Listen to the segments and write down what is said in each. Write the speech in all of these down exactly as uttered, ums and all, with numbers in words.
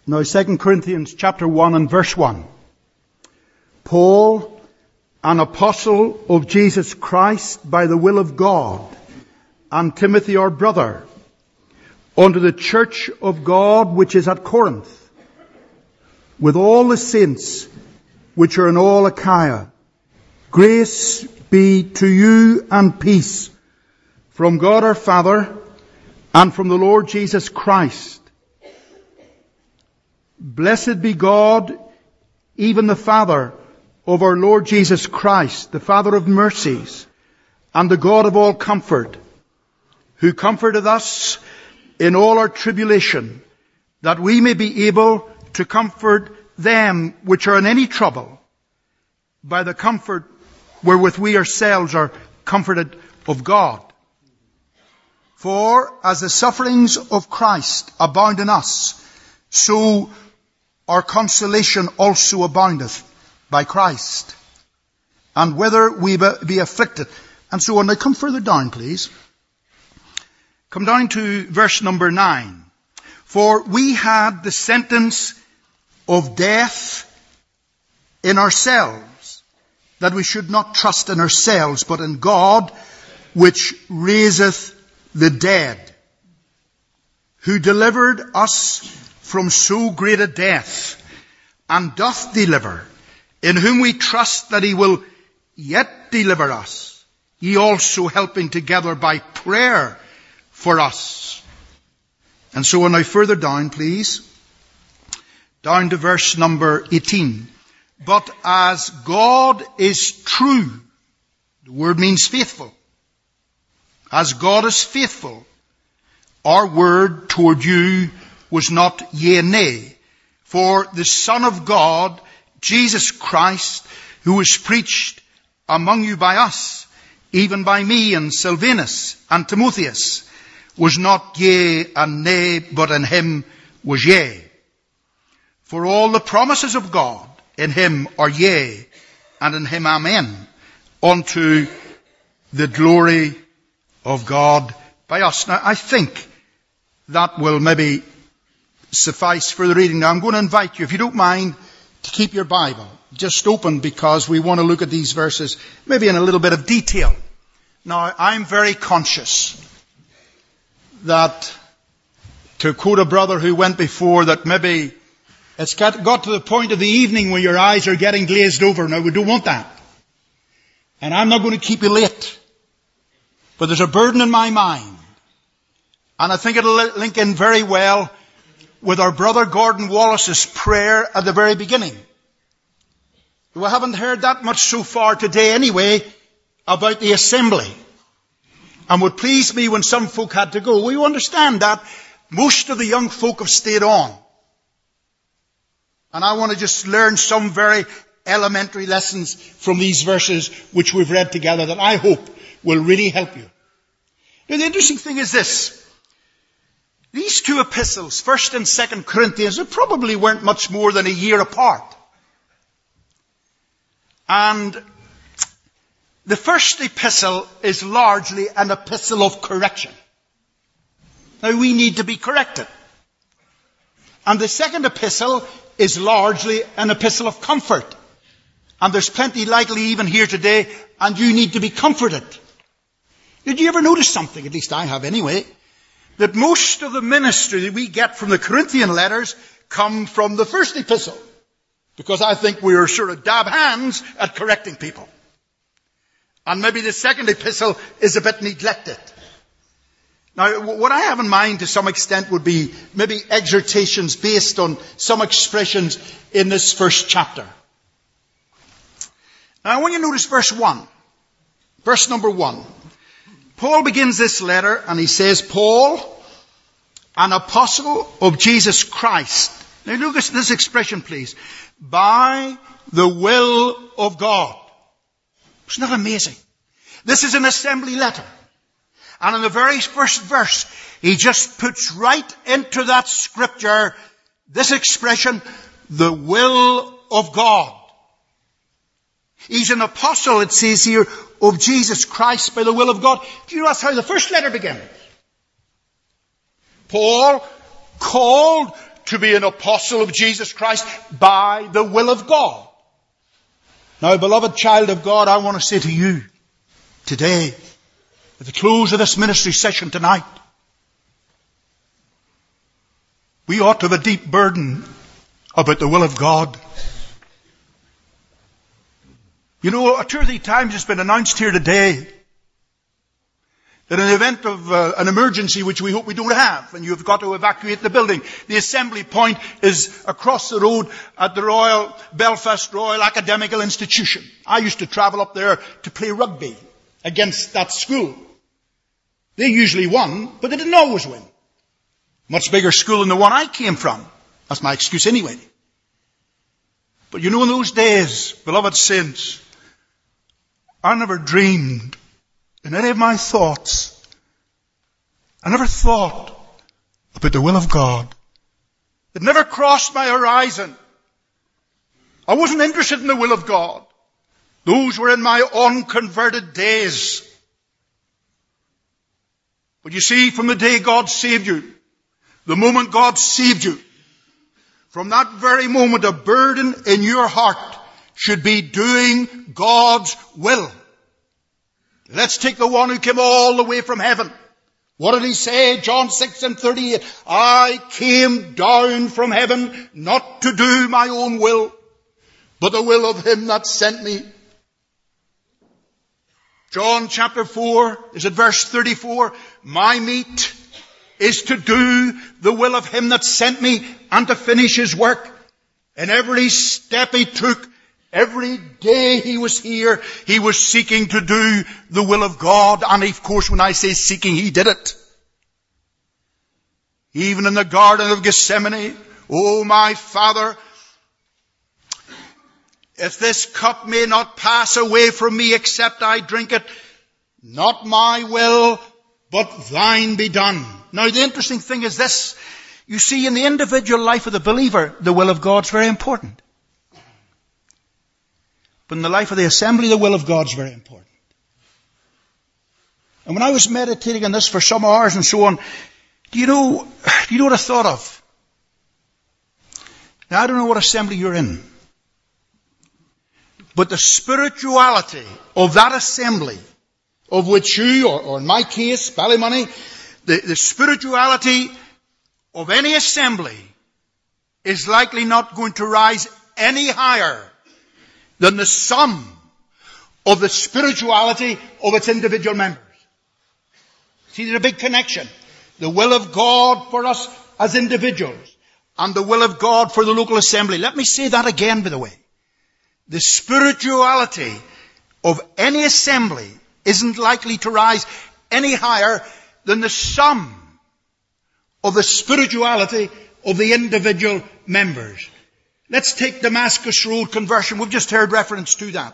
Now, Second Corinthians chapter one and verse one. Paul, an apostle of Jesus Christ by the will of God, and Timothy our brother, unto the church of God which is at Corinth, with all the saints which are in all Achaia, grace be to you and peace from God our Father and from the Lord Jesus Christ. Blessed be God, even the Father of our Lord Jesus Christ, the Father of mercies, and the God of all comfort, who comforteth us in all our tribulation, that we may be able to comfort them which are in any trouble, by the comfort wherewith we ourselves are comforted of God. For as the sufferings of Christ abound in us, so our consolation also aboundeth by Christ. And whether we be afflicted, and so on. Now come further down, please. Come down to verse number nine. For we had the sentence of death in ourselves, that we should not trust in ourselves, but in God, which raiseth the dead, who delivered us from so great a death, and doth deliver, in whom we trust that he will yet deliver us, ye also helping together by prayer for us. And so on. Now further down, please, down to verse number eighteen. But as God is true, the word means faithful. As God is faithful, our word toward you was not yea, nay. For the Son of God, Jesus Christ, who was preached among you by us, even by me and Silvanus and Timotheus, was not yea and nay, but in him was yea. For all the promises of God in him are yea, and in him amen, unto the glory of God by us. Now, I think that will maybe suffice for the reading. Now, I'm going to invite you, if you don't mind, to keep your Bible just open, because we want to look at these verses maybe in a little bit of detail. Now, I'm very conscious that, to quote a brother who went before, that maybe it's got, got to the point of the evening where your eyes are getting glazed over. Now, we don't want that. And I'm not going to keep you late. But there's a burden in my mind. And I think it'll link in very well with our brother Gordon Wallace's prayer at the very beginning. We haven't heard that much so far today anyway about the assembly. And would please me when some folk had to go. We understand that most of the young folk have stayed on. And I want to just learn some very elementary lessons from these verses which we've read together that I hope will really help you. Now, the interesting thing is this. These two epistles, First and Second Corinthians, they probably weren't much more than a year apart. And the first epistle is largely an epistle of correction. Now, we need to be corrected. And the second epistle is largely an epistle of comfort. And there's plenty likely even here today, and you need to be comforted. Did you ever notice something, at least I have anyway, that most of the ministry that we get from the Corinthian letters come from the first epistle? Because I think we are sort of dab hands at correcting people. And maybe the second epistle is a bit neglected. Now, what I have in mind to some extent would be maybe exhortations based on some expressions in this first chapter. Now, I want you to notice verse one. Verse number one. Paul begins this letter and he says, Paul, an apostle of Jesus Christ. Now look at this expression, please. By the will of God. Isn't that amazing? This is an assembly letter. And in the very first verse, he just puts right into that scripture this expression, the will of God. He's an apostle, it says here, of Jesus Christ by the will of God. Do you know that's how the first letter begins? Paul, called to be an apostle of Jesus Christ by the will of God. Now, beloved child of God, I want to say to you today, at the close of this ministry session tonight, we ought to have a deep burden about the will of God. You know, two or three times it's been announced here today that in the event of uh, an emergency, which we hope we don't have, and you've got to evacuate the building, the assembly point is across the road at the Royal Belfast Royal Academical Institution. I used to travel up there to play rugby against that school. They usually won, but they didn't always win. Much bigger school than the one I came from. That's my excuse anyway. But you know, in those days, beloved saints, I never dreamed in any of my thoughts, I never thought about the will of God. It never crossed my horizon. I wasn't interested in the will of God. Those were in my unconverted days. But you see, from the day God saved you, the moment God saved you, from that very moment a burden in your heart should be doing God's will. Let's take the one who came all the way from heaven. What did he say? John six and thirty-eight. I came down from heaven not to do my own will, but the will of him that sent me. John chapter four, is it verse thirty-four? My meat is to do the will of him that sent me and to finish his work. And every step he took, every day he was here, he was seeking to do the will of God. And of course, when I say seeking, he did it. Even in the Garden of Gethsemane, oh my Father, if this cup may not pass away from me except I drink it, not my will, but thine be done. Now the interesting thing is this. You see, in the individual life of the believer, the will of God's very important. But in the life of the assembly, the will of God's very important. And when I was meditating on this for some hours and so on, do you know, do you know what I thought of? Now I don't know what assembly you're in. But the spirituality of that assembly, of which you, or, or in my case, Ballymoney, the, the spirituality of any assembly is likely not going to rise any higher than the sum of the spirituality of its individual members. See, there's a big connection. The will of God for us as individuals and the will of God for the local assembly. Let me say that again, by the way. The spirituality of any assembly isn't likely to rise any higher than the sum of the spirituality of the individual members. Let's take Damascus Road conversion. We've just heard reference to that.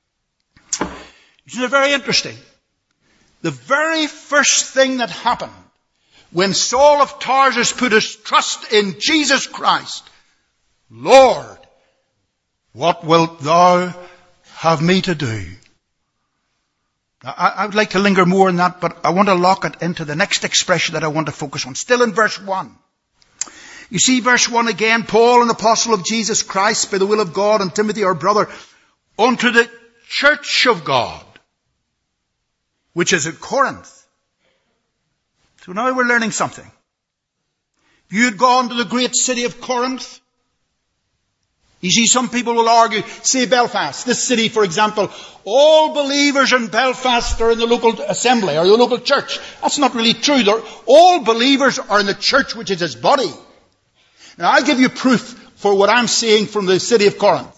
It's very interesting. The very first thing that happened when Saul of Tarsus put his trust in Jesus Christ, Lord, what wilt thou have me to do? Now, I, I would like to linger more on that, but I want to lock it into the next expression that I want to focus on. Still in verse one. You see verse one again, Paul, an apostle of Jesus Christ, by the will of God, and Timothy, our brother, unto the church of God, which is at Corinth. So now we're learning something. If you had gone to the great city of Corinth, you see, some people will argue, say Belfast, this city, for example, all believers in Belfast are in the local assembly or the local church. That's not really true. They're, all believers are in the church, which is his body. Now, I'll give you proof for what I'm saying from the city of Corinth.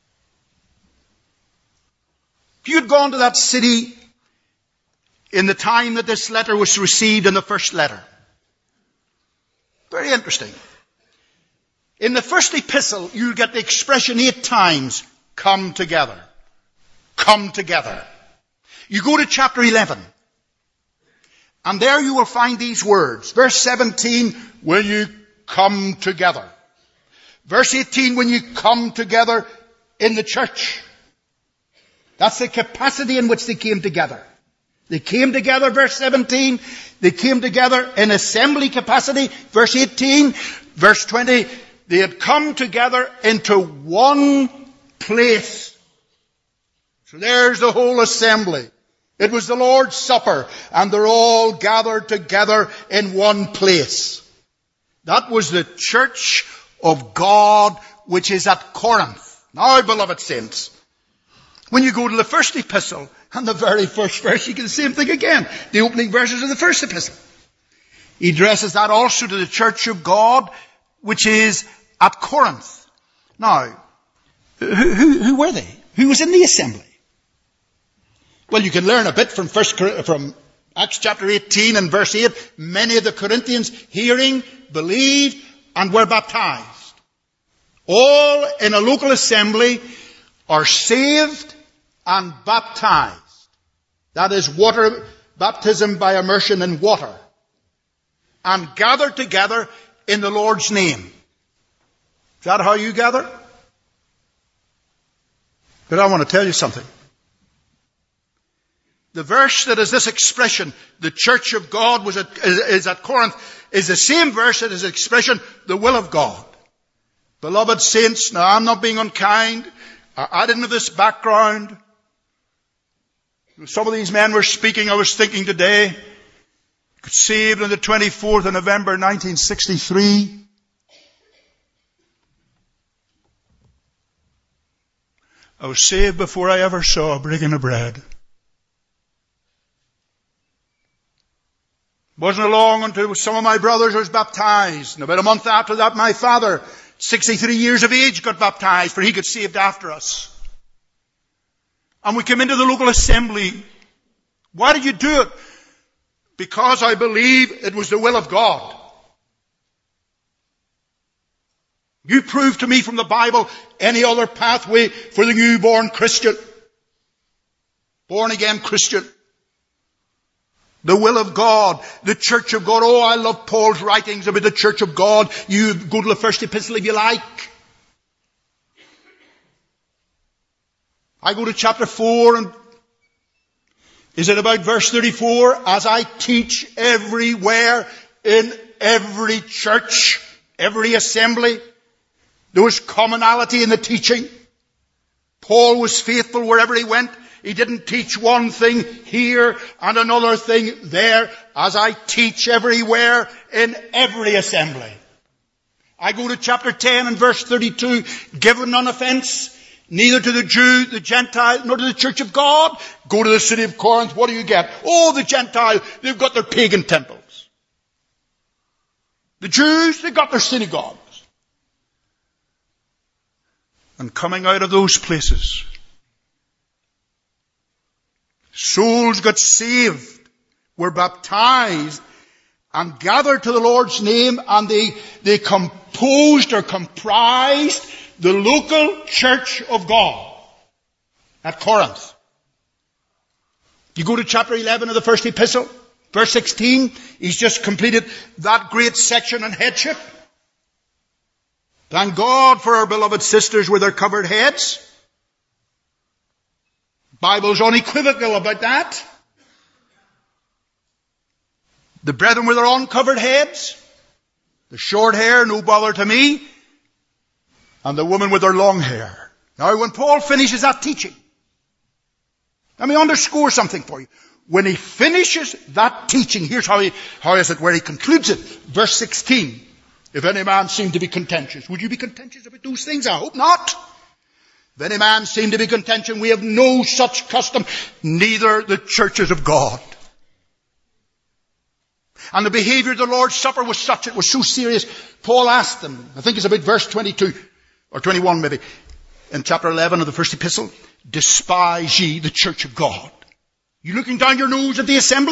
If you had gone to that city in the time that this letter was received in the first letter, very interesting. In the first epistle, you get the expression eight times, come together. Come together. You go to chapter eleven, and there you will find these words. Verse seventeen, when you come together. Verse eighteen, when you come together in the church. That's the capacity in which they came together. They came together, verse seventeen. They came together in assembly capacity, verse eighteen. Verse twenty, they had come together into one place. So there's the whole assembly. It was the Lord's Supper, and they're all gathered together in one place. That was the church of God, which is at Corinth. Now, beloved saints, when you go to the first epistle, and the very first verse, you get the same thing again. The opening verses of the first epistle. He addresses that also to the church of God, which is at Corinth. Now, who, who, who were they? Who was in the assembly? Well, you can learn a bit from first, from Acts chapter eighteen and verse eight. Many of the Corinthians, hearing, believed, and were baptized. All in a local assembly are saved and baptized. That is water, baptism by immersion in water. And gathered together in the Lord's name. Is that how you gather? But I want to tell you something. The verse that is this expression, the church of God was at, is, is at Corinth, is the same verse that is the expression, the will of God. Beloved saints, now I'm not being unkind. I, I didn't have this background. Some of these men were speaking, I was thinking today, saved on the twenty-fourth of November nineteen sixty-three. I was saved before I ever saw a breaking of bread. Wasn't long until some of my brothers was baptized. And about a month after that, my father, sixty-three years of age, got baptized, for he got saved after us. And we came into the local assembly. Why did you do it? Because I believe it was the will of God. You prove to me from the Bible any other pathway for the newborn Christian, born again Christian. The will of God, the church of God. Oh, I love Paul's writings about the church of God. You go to the first epistle if you like. I go to chapter four, and is it about verse thirty-four? As I teach everywhere in every church, every assembly, there was commonality in the teaching. Paul was faithful wherever he went. He didn't teach one thing here and another thing there. As I teach everywhere in every assembly. I go to chapter ten and verse thirty-two. Given none offense, neither to the Jew, the Gentile, nor to the church of God. Go to the city of Corinth. What do you get? Oh, the Gentile, they've got their pagan temples. The Jews, they've got their synagogues. And coming out of those places, souls got saved, were baptized, and gathered to the Lord's name, and they, they composed or comprised the local church of God at Corinth. You go to chapter eleven of the first epistle, verse sixteen, he's just completed that great section on headship. Thank God for our beloved sisters with their covered heads. Bible's unequivocal about that. The brethren with their uncovered heads, the short hair, no bother to me, and the woman with their long hair. Now, when Paul finishes that teaching, let me underscore something for you. When he finishes that teaching, here's how he, how is it, where he concludes it. Verse sixteen. If any man seem to be contentious. Would you be contentious about those things? I hope not. If any man seem to be contentious, we have no such custom, neither the churches of God. And the behavior of the Lord's Supper was such, it was so serious. Paul asked them, I think it's about verse twenty-two, or twenty-one maybe, in chapter eleven of the first epistle, despise ye the church of God. You looking down your nose at the assembly?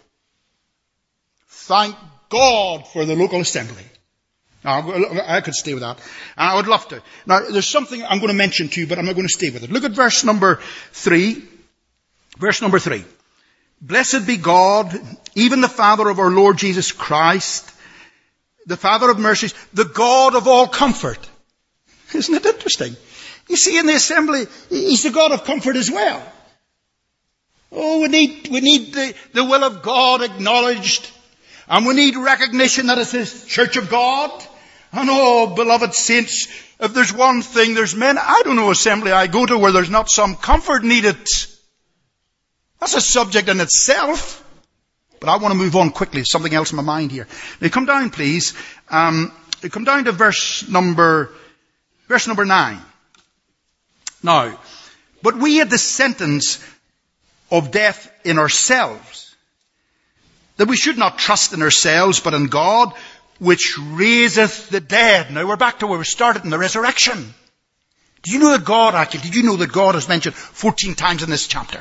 Thank God for the local assembly. Now, I could stay with that. And I would love to. Now, there's something I'm going to mention to you, but I'm not going to stay with it. Look at verse number three. Verse number three. Blessed be God, even the Father of our Lord Jesus Christ, the Father of mercies, the God of all comfort. Isn't it interesting? You see, in the assembly, He's the God of comfort as well. Oh, we need, we need the, the will of God acknowledged. And we need recognition that it's the church of God. And oh, beloved saints, if there's one thing, there's men, I don't know assembly I go to where there's not some comfort needed. That's a subject in itself. But I want to move on quickly. There's something else in my mind here. Now come down, please. Um, come down to verse number, verse number nine. Now, but we had the sentence of death in ourselves, that we should not trust in ourselves, but in God, which raiseth the dead. Now we're back to where we started in the resurrection. Did you know that God, actually, did you know that God is mentioned fourteen times in this chapter?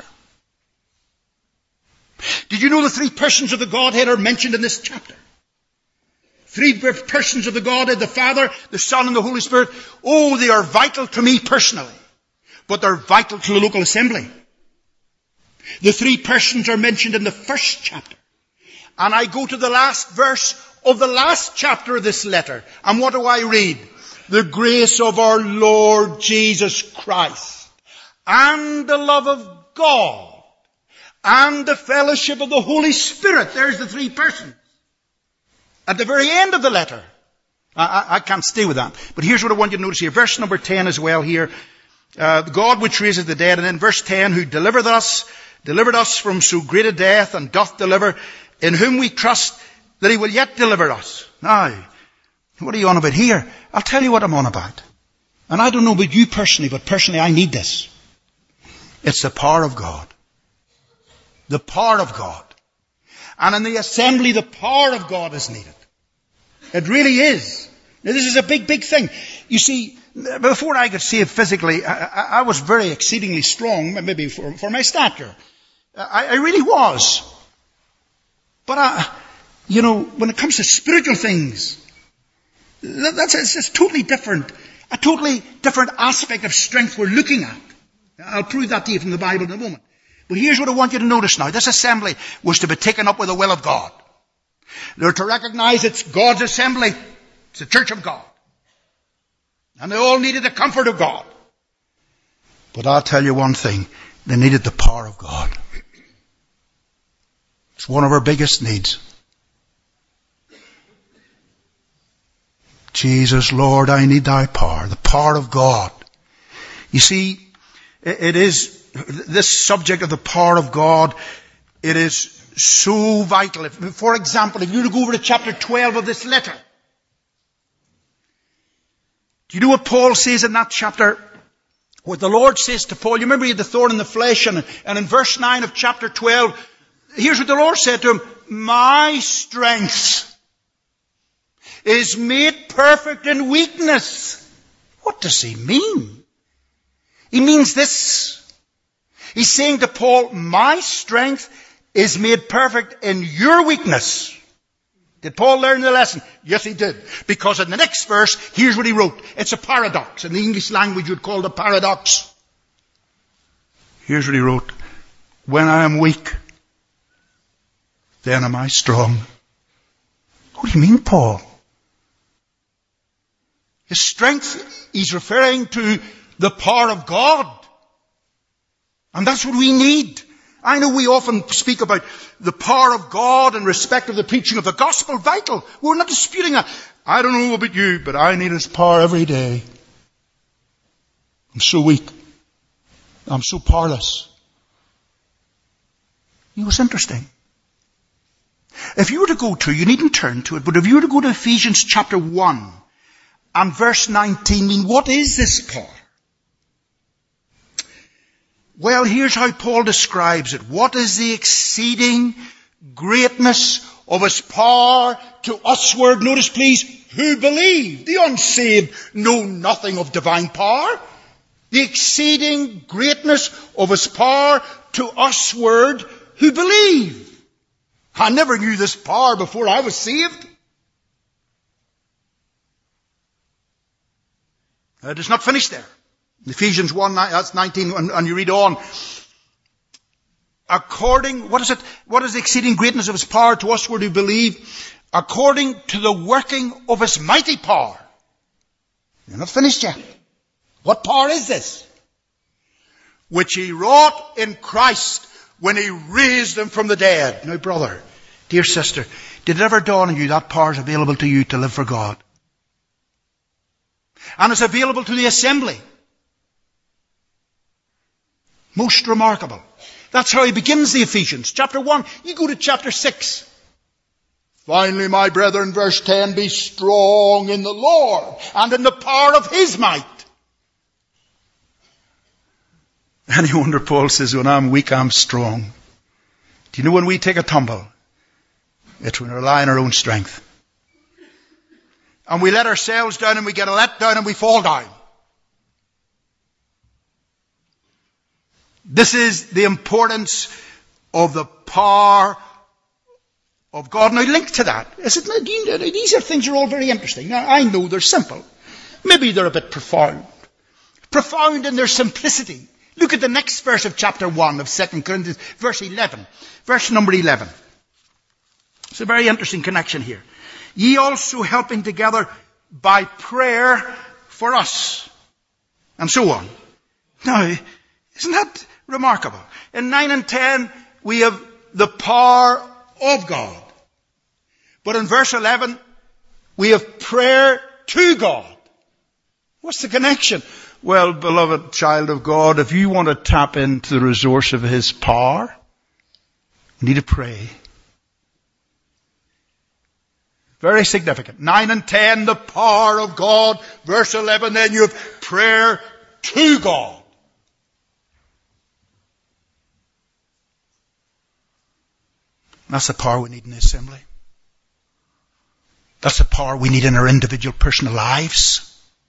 Did you know the three persons of the Godhead are mentioned in this chapter? Three persons of the Godhead, the Father, the Son, and the Holy Spirit. Oh, they are vital to me personally, but they're vital to the local assembly. The three persons are mentioned in the first chapter. And I go to the last verse of the last chapter of this letter. And what do I read? The grace of our Lord Jesus Christ, and the love of God, and the fellowship of the Holy Spirit. There's the three persons. At the very end of the letter. I, I, I can't stay with that. But here's what I want you to notice here. Verse number ten as well here. Uh, God which raises the dead. And then verse ten, who delivered us, delivered us from so great a death, and doth deliver, in whom we trust that he will yet deliver us. Now, what are you on about here? I'll tell you what I'm on about. And I don't know about you personally, but personally I need this. It's the power of God. The power of God. And in the assembly, the power of God is needed. It really is. Now, this is a big, big thing. You see, before I got saved physically, I, I, I was very exceedingly strong, maybe for, for my stature. I, I really was. But, I, you know, when it comes to spiritual things, that, that's it's, it's totally different. A totally different aspect of strength we're looking at. I'll prove that to you from the Bible in a moment. But here's what I want you to notice now. This assembly was to be taken up with the will of God. They're to recognize it's God's assembly. It's the church of God. And they all needed the comfort of God. But I'll tell you one thing. They needed the power of God. It's one of our biggest needs. Jesus, Lord, I need thy power. The power of God. You see, it is this subject of the power of God, it is so vital. If, for example, if you were to go over to chapter twelve of this letter, do you know what Paul says in that chapter? What the Lord says to Paul. You remember he had the thorn in the flesh, and, and in verse nine of chapter twelve, here's what the Lord said to him. My strength is made perfect in weakness. What does he mean? He means this. He's saying to Paul, my strength is made perfect in your weakness. Did Paul learn the lesson? Yes, he did. Because in the next verse, here's what he wrote. It's a paradox. In the English language, you'd call it a paradox. Here's what he wrote. When I am weak, then am I strong. What do you mean, Paul? His strength, he's referring to the power of God. And that's what we need. I know we often speak about the power of God in respect of the preaching of the gospel. Vital. We're not disputing that. I don't know about you, but I need his power every day. I'm so weak. I'm so powerless. You know, it's interesting. If you were to go to, you needn't turn to it, but if you were to go to Ephesians chapter one and verse nineteen, I mean, what is this power? Well, here's how Paul describes it. What is the exceeding greatness of his power to usward, notice please, who believe? The unsaved know nothing of divine power. The exceeding greatness of his power to usward who believe. I never knew this power before I was saved. It is not finished there. Ephesians one, that's nineteen, and, and you read on. According, what is it? What is the exceeding greatness of his power to us who believe? According to the working of his mighty power. You're not finished yet. What power is this? Which he wrought in Christ when he raised him from the dead. Now, brother, dear sister, did it ever dawn on you that power is available to you to live for God? And it's available to the assembly. Most remarkable. That's how he begins the Ephesians. Chapter one, you go to chapter six. Finally, my brethren, verse ten, be strong in the Lord and in the power of his might. Any wonder Paul says, when I'm weak, I'm strong. Do you know when we take a tumble? It's when we rely on our own strength. And we let ourselves down and we get a let down and we fall down. This is the importance of the power of God. Now, linked to that, is it, you know, these are things are all very interesting. Now, I know they're simple. Maybe they're a bit profound. Profound in their simplicity. Look at the next verse of chapter one of Second Corinthians, verse eleven. Verse number eleven. It's a very interesting connection here. Ye also helping together by prayer for us. And so on. Now, isn't that remarkable? In nine and ten, we have the power of God. But in verse eleven, we have prayer to God. What's the connection? Well, beloved child of God, if you want to tap into the resource of his power, you need to pray. Very significant. Nine and ten, the power of God. Verse eleven, then you have prayer to God. That's the power we need in the assembly. That's the power we need in our individual personal lives.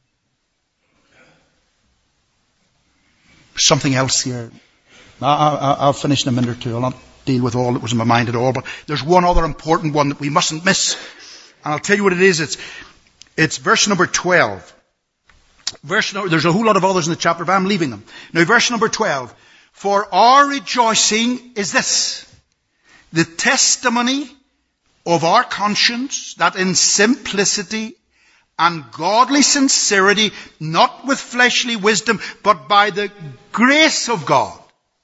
Something else here. I'll finish in a minute or two. I'll not deal with all that was in my mind at all. But there's one other important one that we mustn't miss. And I'll tell you what it is. It's, it's verse number twelve. Verse number, there's a whole lot of others in the chapter, but I'm leaving them. Now, verse number twelve. For our rejoicing is this, the testimony of our conscience, that in simplicity and godly sincerity, not with fleshly wisdom, but by the grace of God,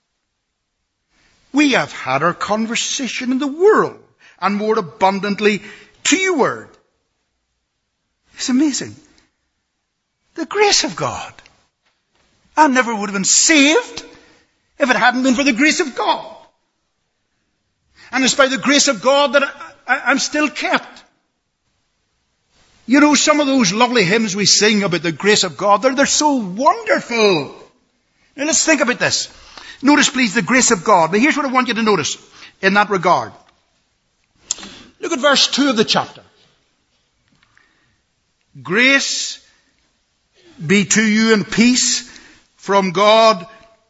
we have had our conversation in the world, and more abundantly to your word. It's amazing. The grace of God. I never would have been saved if it hadn't been for the grace of God. And it's by the grace of God that I, I, I'm still kept. You know, some of those lovely hymns we sing about the grace of God, they're, they're so wonderful. Now let's think about this. Notice, please, the grace of God. Now here's what I want you to notice in that regard. Look at verse two of the chapter. Grace be to you and peace from God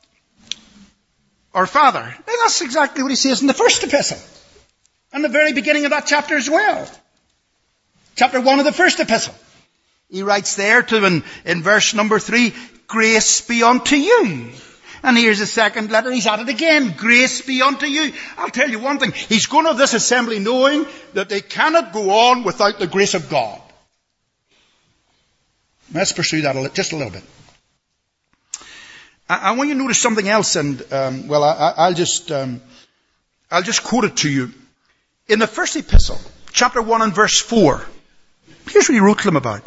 our Father. Now that's exactly what he says in the first epistle. And the very beginning of that chapter as well. Chapter one of the first epistle. He writes there to in, in verse number three, grace be unto you. And here's the second letter. He's at it again. Grace be unto you. I'll tell you one thing. He's going to this assembly knowing that they cannot go on without the grace of God. Let's pursue that a li- just a little bit. I, I want you to notice something else, and um, well, I, I, I'll just um, I'll just quote it to you. In the first epistle, chapter one and verse four, here's what he wrote to them about: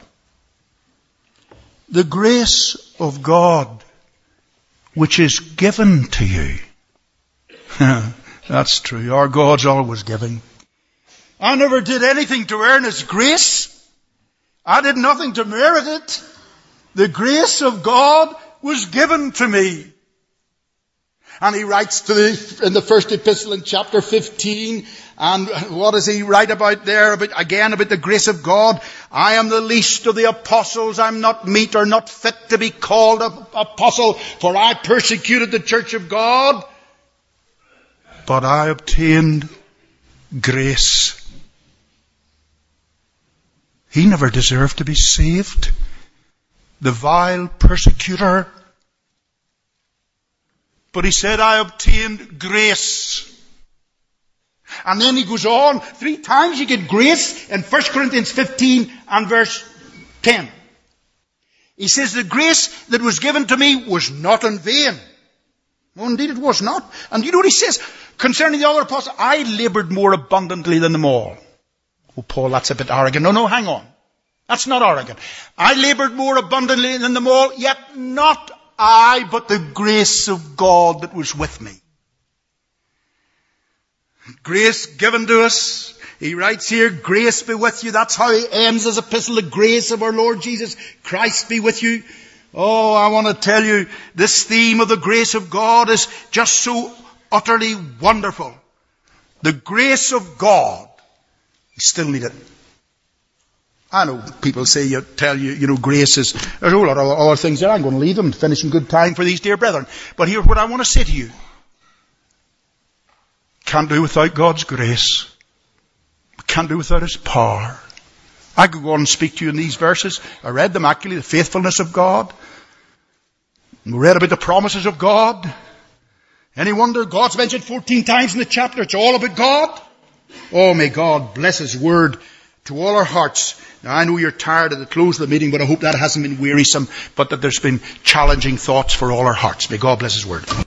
the grace of God, which is given to you. That's true. Our God's always giving. I never did anything to earn His grace. I did nothing to merit it. The grace of God was given to me. And he writes to the, in the first epistle in chapter fifteen, and what does he write about there? About, again, about the grace of God. I am the least of the apostles. I'm not meet or not fit to be called an apostle, for I persecuted the church of God. But I obtained grace. He never deserved to be saved. The vile persecutor. But he said, I obtained grace. And then he goes on. Three times you get grace in First Corinthians fifteen and verse ten. He says, the grace that was given to me was not in vain. Oh, indeed it was not. And you know what he says concerning the other apostles? I labored more abundantly than them all. Oh, Paul, that's a bit arrogant. No, no, hang on. That's not arrogant. I labored more abundantly than them all, yet not I, but the grace of God that was with me. Grace given to us. He writes here, grace be with you. That's how he ends his epistle. The grace of our Lord Jesus Christ be with you. Oh, I want to tell you, this theme of the grace of God is just so utterly wonderful. The grace of God. You still need it. I know people say, you tell you, you know, grace is, there's a whole lot of other things there. I'm going to leave them, finishing good time for these dear brethren. But here's what I want to say to you. Can't do without God's grace. Can't do without His power. I could go on and speak to you in these verses. I read them actually, the faithfulness of God. We read about the promises of God. Any wonder God's mentioned fourteen times in the chapter. It's all about God. Oh, may God bless His word to all our hearts. Now, I know you're tired at the close of the meeting, but I hope that hasn't been wearisome, but that there's been challenging thoughts for all our hearts. May God bless His word.